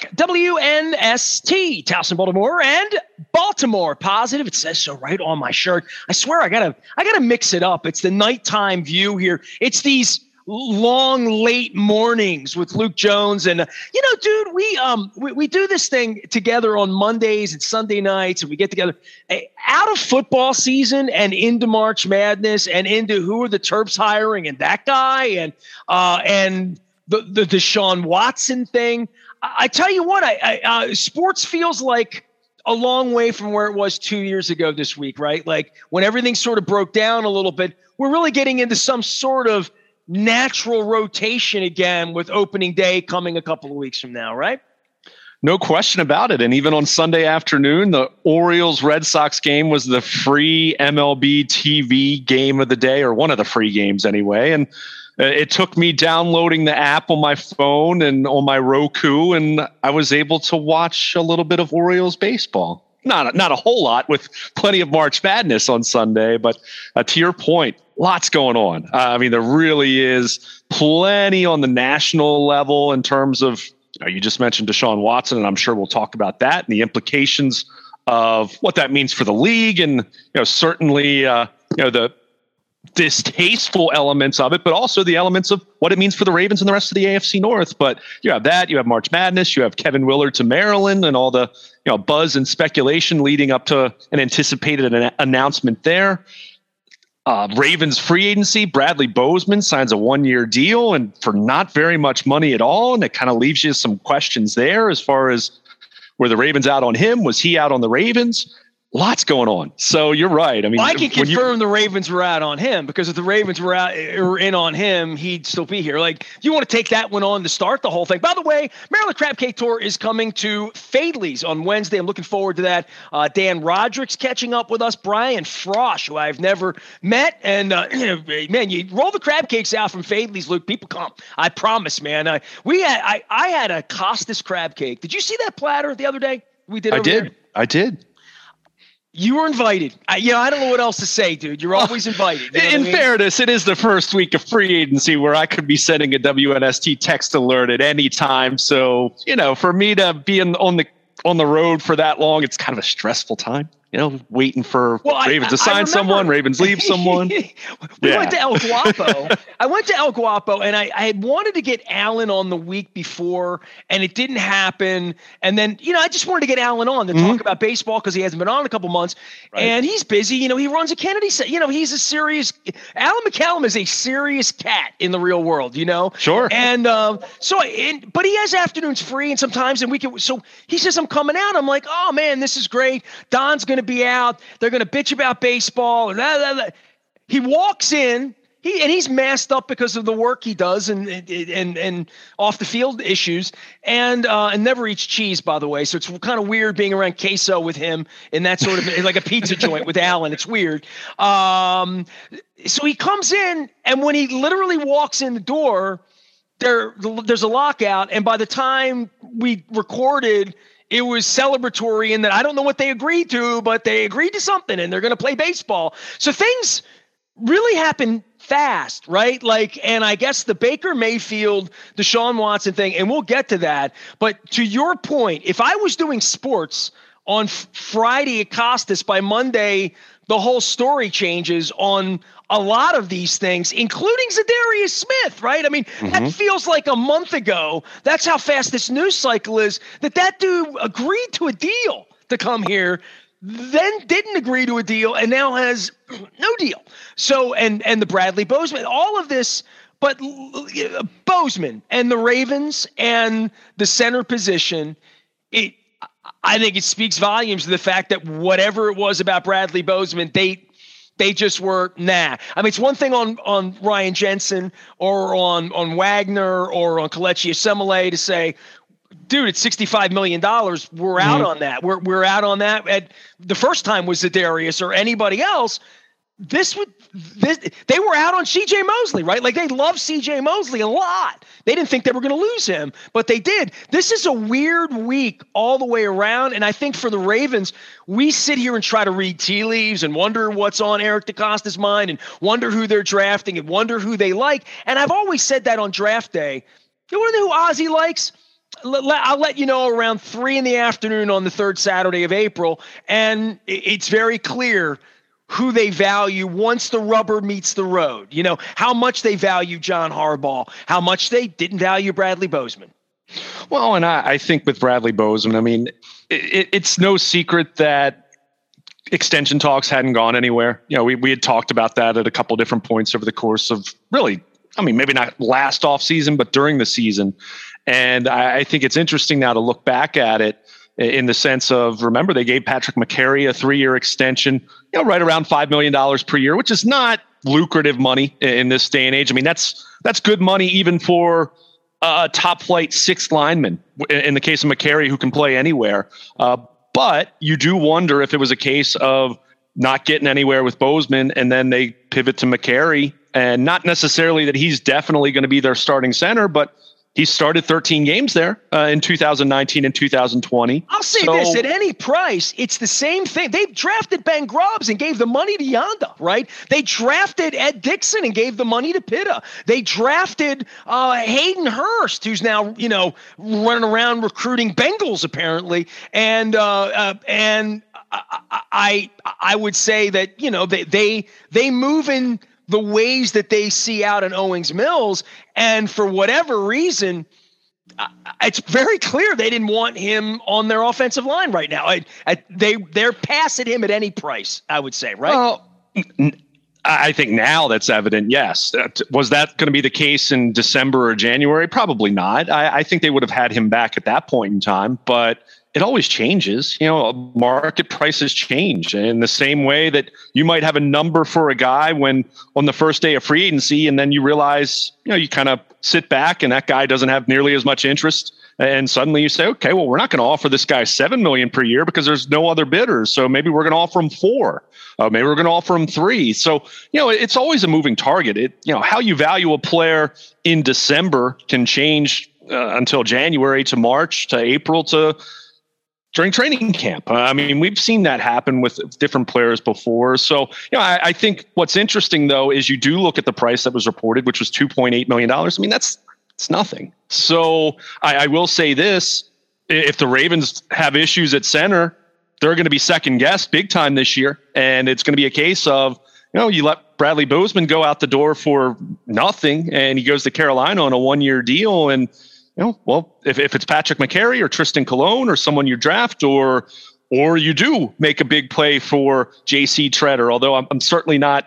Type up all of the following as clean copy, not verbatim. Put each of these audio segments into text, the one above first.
back. WNST, Towson, Baltimore, and Baltimore Positive. It says so right on my shirt. I swear I gotta mix it up. It's the nighttime view here. It's these long, late mornings with Luke Jones. And, dude, we do this thing together on Mondays and Sunday nights, and we get together out of football season and into March Madness and into who are the Terps hiring and that guy and the Deshaun Watson thing. I tell you what, sports feels like a long way from where it was 2 years ago this week, right? Like when everything sort of broke down a little bit, we're really getting into some sort of natural rotation again with opening day coming a couple of weeks from now, right? No question about it. And even on Sunday afternoon, the Orioles-Red Sox game was the free MLB TV game of the day, or one of the free games anyway. And it took me downloading the app on my phone and on my Roku, and I was able to watch a little bit of Orioles baseball. Not a whole lot, with plenty of March Madness on Sunday, but to your point, lots going on. There really is plenty on the national level in terms of, you just mentioned Deshaun Watson, and I'm sure we'll talk about that and the implications of what that means for the league, and certainly the distasteful elements of it, but also the elements of what it means for the Ravens and the rest of the AFC North. But you have that, you have March Madness, you have Kevin Willard to Maryland, and all the buzz and speculation leading up to an anticipated announcement there. Ravens free agency, Bradley Bozeman signs a 1-year deal and for not very much money at all, and it kind of leaves you some questions there as far as were the Ravens out on him? Was he out on the Ravens? Lots going on. So you're right. I can confirm the Ravens were out on him, because if the Ravens were in on him, he'd still be here. Like, you want to take that one on to start the whole thing. By the way, Maryland Crab Cake Tour is coming to Fadley's on Wednesday. I'm looking forward to that. Dan Roderick's catching up with us. Brian Frosch, who I've never met. And, man, you roll the crab cakes out from Fadley's, Luke, people come. I promise, man. I had a Costas crab cake. Did you see that platter the other day? I did. You were invited. I don't know what else to say, dude. You're always invited. In fairness, it is the first week of free agency where I could be sending a WNST text alert at any time. So, for me to be on the road for that long, it's kind of a stressful time. Waiting for Ravens to sign someone, Ravens leave someone. We went to El Guapo. I went to El Guapo, and I had wanted to get Alan on the week before, and it didn't happen. And then, I just wanted to get Alan on to talk about baseball, because he hasn't been on in a couple months. Right. And he's busy. He runs a Kennedy Center. He's a serious – Alan McCallum is a serious cat in the real world, Sure. And but he has afternoons free, and sometimes, and we can – so he says, I'm coming out. I'm like, oh, man, this is great. Don's going to be out. They're going to bitch about baseball. And he walks in. He's masked up because of the work he does and off the field issues, and never eats cheese, by the way. So it's kind of weird being around queso with him in that sort of like a pizza joint with Alan. It's weird. So he comes in, and when he literally walks in the door, there's a lockout. And by the time we recorded, it was celebratory in that I don't know what they agreed to, but they agreed to something, and they're going to play baseball. So things really happen fast, right? And I guess the Baker Mayfield, Deshaun Watson thing, and we'll get to that. But to your point, if I was doing sports on Friday at Costas, by Monday, the whole story changes on a lot of these things, including Zadarius Smith, right? That feels like a month ago. That's how fast this news cycle is, that dude agreed to a deal to come here, then didn't agree to a deal, and now has no deal. So, and the Bradley Bozeman, all of this, but Bozeman and the Ravens and the center position, I think it speaks volumes to the fact that whatever it was about Bradley Bozeman, they just were, nah. It's one thing on Ryan Jensen or on Wagner or on Kelechi Osemele to say, dude, it's $65 million. We're out on that. We're out on that. The first time was Zadarius or anybody else. They were out on C.J. Mosley, right? Like, they love C.J. Mosley a lot. They didn't think they were going to lose him, but they did. This is a weird week all the way around, and I think for the Ravens, we sit here and try to read tea leaves and wonder what's on Eric DeCosta's mind and wonder who they're drafting and wonder who they like. And I've always said that on draft day. You want to know who Ozzie likes? I'll let you know around 3 p.m. on the third Saturday of April, and it's very clear who they value once the rubber meets the road. You know, how much they value John Harbaugh, how much they didn't value Bradley Bozeman. Well, and I think with Bradley Bozeman, I mean, it's no secret that extension talks hadn't gone anywhere. You know, we had talked about that at a couple different points over the course of really, I mean, maybe not last off season, but during the season. And I think it's interesting now to look back at it in the sense of, remember, they gave Patrick McCary a 3-year extension, you know, right around $5 million per year, which is not lucrative money in this day and age. I mean, that's good money even for a top flight sixth lineman in the case of McCary, who can play anywhere. But you do wonder if it was a case of not getting anywhere with Bozeman and then they pivot to McCary, and not necessarily that he's definitely going to be their starting center, but he started 13 games there in 2019 and 2020. I'll say this, at any price, it's the same thing. They drafted Ben Grubbs and gave the money to Yanda, right? They drafted Ed Dixon and gave the money to Pitta. They drafted Hayden Hurst, who's now, you know, running around recruiting Bengals apparently. And I would say that, you know, they move in the ways that they see out in Owings Mills. And for whatever reason, it's very clear they didn't want him on their offensive line right now. They're passing him at any price, I would say, right? Well, I think now that's evident, yes. Was that going to be the case in December or January? Probably not. I think they would have had him back at that point in time, but it always changes. You know, market prices change in the same way that you might have a number for a guy when on the first day of free agency, and then you realize, you know, you kind of sit back and that guy doesn't have nearly as much interest. And suddenly you say, okay, well, we're not going to offer this guy $7 million per year because there's no other bidders. So maybe we're going to offer him $4 million. Maybe we're going to offer him $3 million. So, you know, it's always a moving target. You know, how you value a player in December can change until January to March to April to during training camp. I mean, we've seen that happen with different players before. So, you know, I think what's interesting, though, is you do look at the price that was reported, which was $2.8 million. I mean, it's nothing. So I will say this, if the Ravens have issues at center, they're going to be second guessed big time this year. And it's going to be a case of, you know, you let Bradley Bozeman go out the door for nothing and he goes to Carolina on a 1-year deal. And, you know, well, if it's Patrick McCary or Tristan Colon or someone you draft, or you do make a big play for JC Treader, although I'm certainly not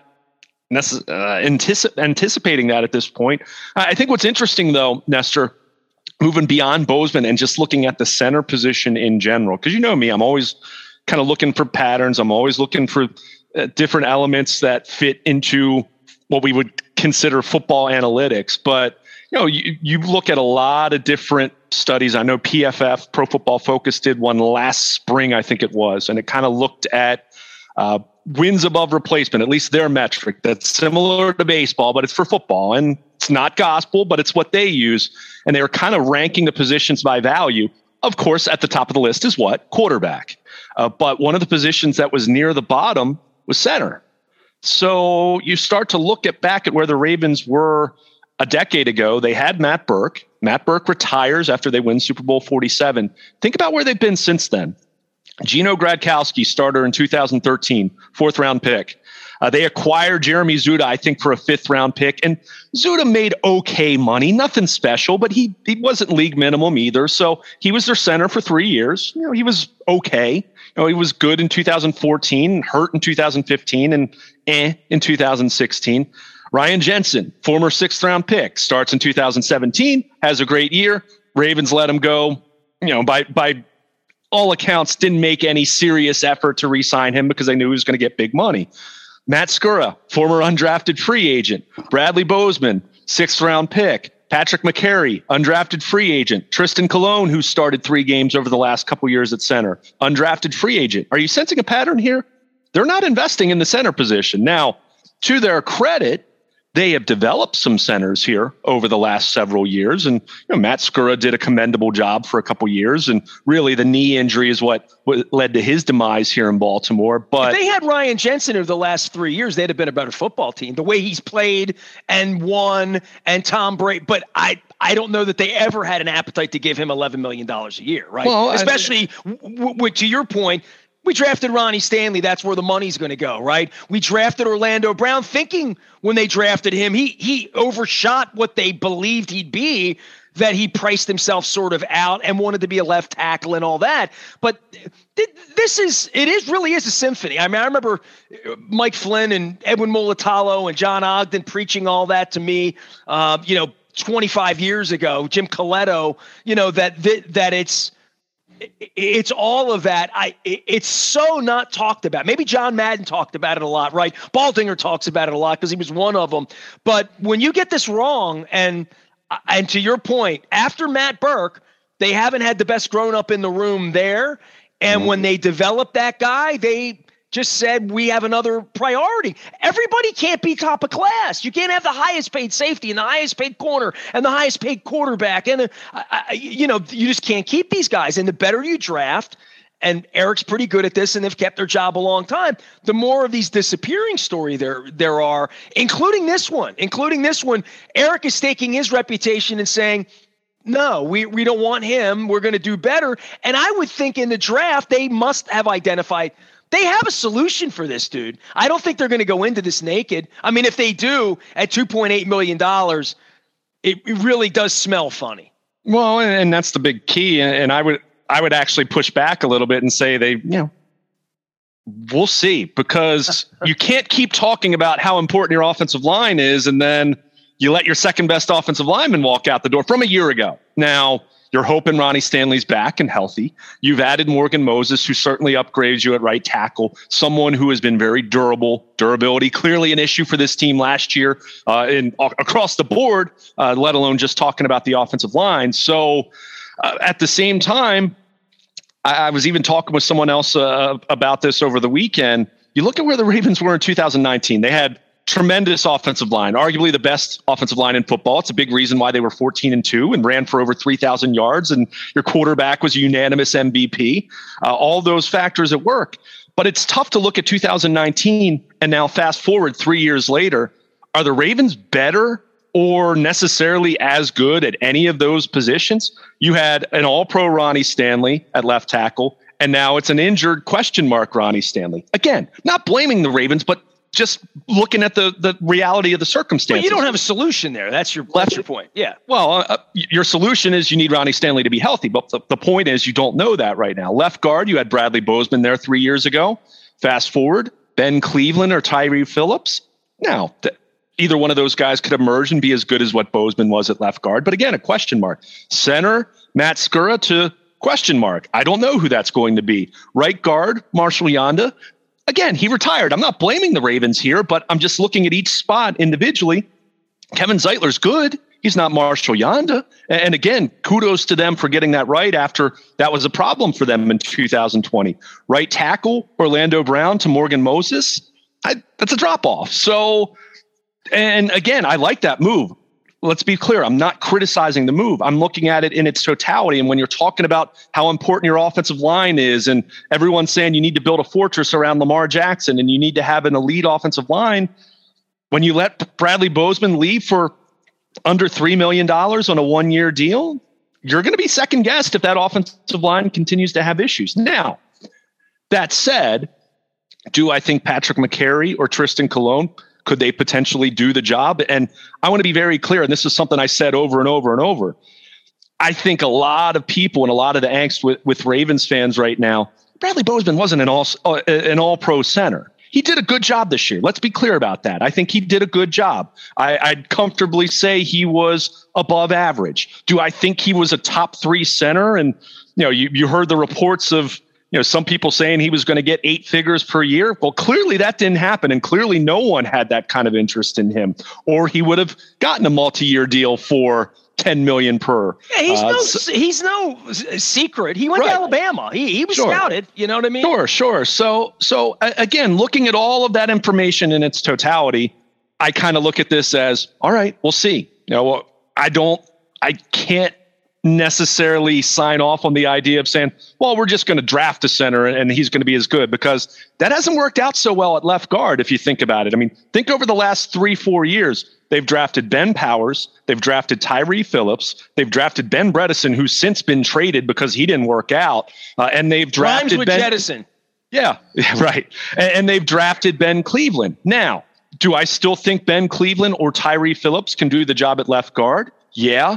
anticipating that at this point. I think what's interesting, though, Nestor, moving beyond Bozeman and just looking at the center position in general, because you know me, I'm always kind of looking for patterns. I'm always looking for different elements that fit into what we would consider football analytics. But you know, you look at a lot of different studies. I know PFF, Pro Football Focus, did one last spring, I think it was, and it kind of looked at wins above replacement, at least their metric. That's similar to baseball, but it's for football, and it's not gospel, but it's what they use. And they were kind of ranking the positions by value. Of course, at the top of the list is what? Quarterback. But one of the positions that was near the bottom was center. So you start to look back at where the Ravens were a decade ago. They had Matt Burke. Matt Burke retires after they win Super Bowl 47. Think about where they've been since then. Gino Gradkowski, starter in 2013, 4th-round pick. They acquired Jeremy Zuda, I think, for a 5th-round pick. And Zuda made okay money, nothing special, but he wasn't league minimum either. So he was their center for 3 years. You know, he was okay. You know, he was good in 2014, hurt in 2015, and in 2016. Ryan Jensen, former 6th-round pick, starts in 2017, has a great year. Ravens let him go. You know, by all accounts, didn't make any serious effort to re-sign him because they knew he was going to get big money. Matt Skura, former undrafted free agent. Bradley Bozeman, 6th-round pick. Patrick McCary, undrafted free agent. Tristan Colon, who started 3 games over the last couple years at center, undrafted free agent. Are you sensing a pattern here? They're not investing in the center position. Now, to their credit, they have developed some centers here over the last several years. And Matt Skura did a commendable job for a couple years. And really the knee injury is what led to his demise here in Baltimore. But if they had Ryan Jensen over the last 3 years, they'd have been a better football team. The way he's played and won, and Tom Brady. But I don't know that they ever had an appetite to give him $11 million a year, right? Well, especially to your point, we drafted Ronnie Stanley. That's where the money's going to go, right? We drafted Orlando Brown thinking when they drafted him, he overshot what they believed he'd be, that he priced himself sort of out and wanted to be a left tackle and all that. But it really is a symphony. I mean, I remember Mike Flynn and Edwin Mulatalo and John Ogden preaching all that to me, 25 years ago, Jim Coletto, that it's all of that. It's so not talked about. Maybe John Madden talked about it a lot, right? Baldinger talks about it a lot because he was one of them. But when you get this wrong, and to your point, after Matt Burke, they haven't had the best grown up in the room there. And when they developed that guy, they just said, we have another priority. Everybody can't be top of class. You can't have the highest paid safety and the highest paid corner and the highest paid quarterback. And, you just can't keep these guys. And the better you draft, and Eric's pretty good at this and they've kept their job a long time, the more of these disappearing story there are, including this one. Eric is staking his reputation and saying, no, we don't want him. We're going to do better. And I would think in the draft, they must have identified – they have a solution for this dude. I don't think they're going to go into this naked. I mean, if they do at $2.8 million, it really does smell funny. Well, and that's the big key. And I would actually push back a little bit and say we'll see, because you can't keep talking about how important your offensive line is, and then you let your second best offensive lineman walk out the door from a year ago. Now, you're hoping Ronnie Stanley's back and healthy. You've added Morgan Moses, who certainly upgrades you at right tackle, someone who has been very durable. Durability, clearly an issue for this team last year across the board, let alone just talking about the offensive line. So at the same time, I was even talking with someone else about this over the weekend. You look at where the Ravens were in 2019. They had tremendous offensive line, arguably the best offensive line in football. It's a big reason why they were 14-2 and ran for over 3,000 yards. And your quarterback was a unanimous MVP. All those factors at work. But it's tough to look at 2019 and now fast forward 3 years later. Are the Ravens better or necessarily as good at any of those positions? You had an all-pro Ronnie Stanley at left tackle, and now it's an injured question mark Ronnie Stanley. Again, not blaming the Ravens, but just looking at the reality of the circumstances. But you don't have a solution there. That's your point. Yeah. Well, your solution is you need Ronnie Stanley to be healthy. But the point is you don't know that right now. Left guard, you had Bradley Bozeman there 3 years ago. Fast forward, Ben Cleveland or Tyree Phillips. Now, either one of those guys could emerge and be as good as what Bozeman was at left guard. But again, a question mark. Center, Matt Skura to question mark. I don't know who that's going to be. Right guard, Marshall Yanda. Again, he retired. I'm not blaming the Ravens here, but I'm just looking at each spot individually. Kevin Zeitler's good. He's not Marshall Yanda. And again, kudos to them for getting that right after that was a problem for them in 2020. Right tackle, Orlando Brown to Morgan Moses. That's a drop off. So, and again, I like that move. Let's be clear. I'm not criticizing the move. I'm looking at it in its totality. And when you're talking about how important your offensive line is, and everyone's saying you need to build a fortress around Lamar Jackson and you need to have an elite offensive line, when you let Bradley Bozeman leave for under $3 million on a 1-year deal, you're going to be second guessed if that offensive line continues to have issues. Now, that said, do I think Patrick McCary or Tristan Colon, could they potentially do the job? And I want to be very clear, and this is something I said over and over and over. I think a lot of people and a lot of the angst with Ravens fans right now, Bradley Bozeman wasn't an all-pro center. He did a good job this year. Let's be clear about that. I think he did a good job. I'd comfortably say he was above average. Do I think he was a top 3 center? And you heard the reports of some people saying he was going to get 8 figures per year. Well, clearly that didn't happen. And clearly no one had that kind of interest in him, or he would have gotten a multi-year deal for $10 million per. Yeah, he's no secret. He went to Alabama. He was scouted. You know what I mean? Sure. So again, looking at all of that information in its totality, I kind of look at this as, all right, we'll see. I can't necessarily sign off on the idea of saying, well, we're just going to draft a center and he's going to be as good, because that hasn't worked out so well at left guard. If you think about it, I mean, think over the last 3-4 years, they've drafted Ben Powers, they've drafted Tyree Phillips, they've drafted Ben Bredesen, who's since been traded because he didn't work out, and they've drafted Rhymes with Jettison. Yeah, right. And they've drafted Ben Cleveland. Now, do I still think Ben Cleveland or Tyree Phillips can do the job at left guard? Yeah.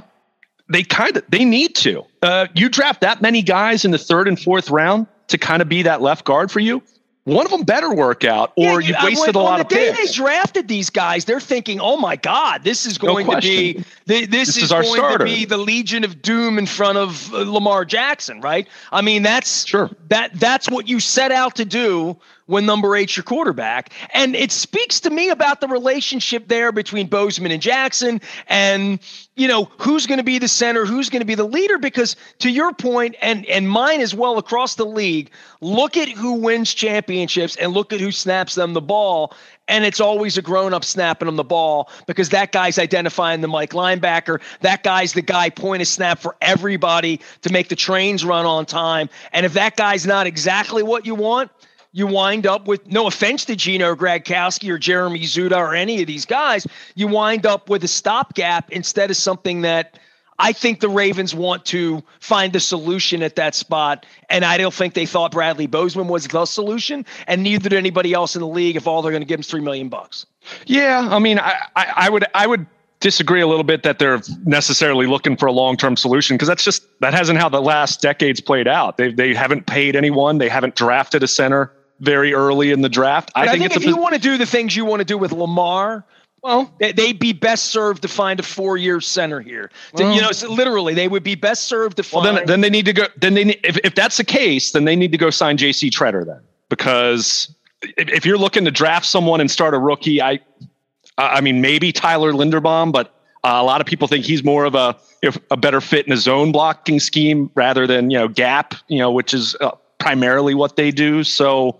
They need to. You draft that many guys in the 3rd and 4th round to kind of be that left guard for you. One of them better work out, or you've wasted a lot of picks. On the day they drafted these guys, they're thinking, "Oh my God, this is going to be this is going to be the Legion of Doom in front of Lamar Jackson," right? I mean, that's what you set out to do when number 8's your quarterback. And it speaks to me about the relationship there between Bozeman and Jackson, and who's going to be the center, who's going to be the leader, because to your point, and mine as well across the league, look at who wins championships and look at who snaps them the ball. And it's always a grown-up snapping them the ball, because that guy's identifying the Mike linebacker. That guy's the guy point of snap for everybody to make the trains run on time. And if that guy's not exactly what you want, you wind up with, no offense to Gino Gradkowski or Jeremy Zuda or any of these guys, you wind up with a stopgap instead of something that I think the Ravens want to find a solution at that spot. And I don't think they thought Bradley Bozeman was the solution, and neither did anybody else in the league if all they're going to give him is $3 million. Yeah. I mean, I would disagree a little bit that they're necessarily looking for a long-term solution, because that hasn't how the last decade's played out. They haven't paid anyone. They haven't drafted a center very early in the draft. I think if you want to do the things you want to do with Lamar, well, they'd be best served to find a 4-year center here. So literally, they would be best served to find. Well, then they need to go. If that's the case, then they need to go sign J.C. Tretter then, because if you're looking to draft someone and start a rookie, I mean maybe Tyler Linderbaum, but a lot of people think he's more of a better fit in a zone blocking scheme rather than gap, which is primarily what they do. So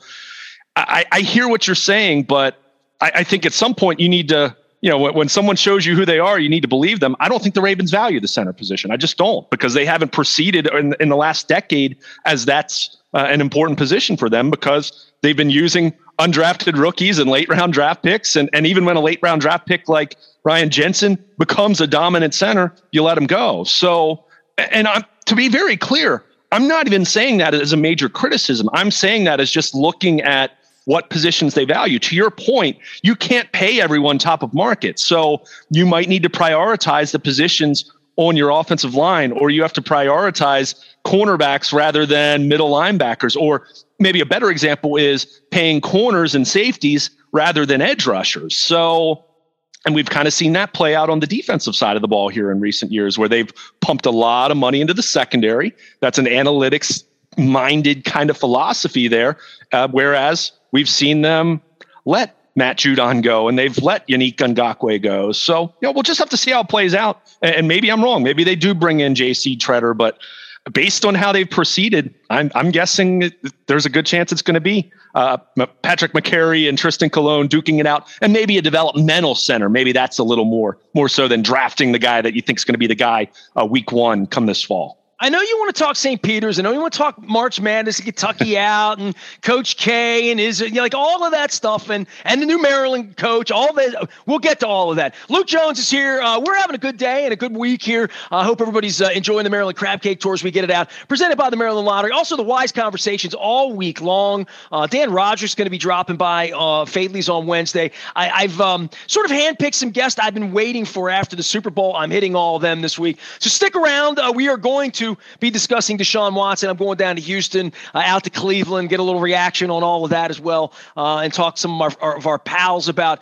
I hear what you're saying, but I think at some point you need to, when someone shows you who they are, you need to believe them. I don't think the Ravens value the center position. I just don't, because they haven't proceeded in the last decade as that's an important position for them, because they've been using undrafted rookies and late round draft picks. And even when a late round draft pick like Ryan Jensen becomes a dominant center, you let him go. So, and to be very clear, I'm not even saying that as a major criticism. I'm saying that as just looking at what positions they value. To your point, you can't pay everyone top of market. So you might need to prioritize the positions on your offensive line, or you have to prioritize cornerbacks rather than middle linebackers. Or maybe a better example is paying corners and safeties rather than edge rushers. So, and we've kind of seen that play out on the defensive side of the ball here in recent years, where they've pumped a lot of money into the secondary. That's an analytics-minded kind of philosophy there, whereas we've seen them let Matt Judon go, and they've let Yannick Ngakoue go. So, we'll just have to see how it plays out. And maybe I'm wrong. Maybe they do bring in J.C. Tretter, but based on how they've proceeded, I'm guessing there's a good chance it's going to be Patrick McCary and Tristan Colon duking it out, and maybe a developmental center. Maybe that's a little more so than drafting the guy that you think is going to be the guy week 1 come this fall. I know you want to talk St. Peter's. I know you want to talk March Madness, Kentucky out, and Coach K and his, like all of that stuff, and the new Maryland coach. All that, we'll get to all of that. Luke Jones is here. We're having a good day and a good week here. I hope everybody's enjoying the Maryland Crab Cake Tours. We get it out, presented by the Maryland Lottery. Also, the Wise Conversations all week long. Dan Rogers is going to be dropping by. Fadley's on Wednesday. I've sort of handpicked some guests I've been waiting for after the Super Bowl. I'm hitting all of them this week, so stick around. We are going to be discussing Deshaun Watson. I'm going down to Houston, out to Cleveland, get a little reaction on all of that as well, and talk to some of our pals about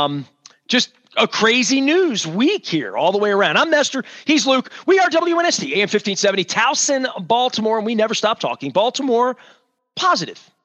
just a crazy news week here all the way around. I'm Nestor. He's Luke. We are WNST, AM 1570, Towson, Baltimore, and we never stop talking Baltimore positive.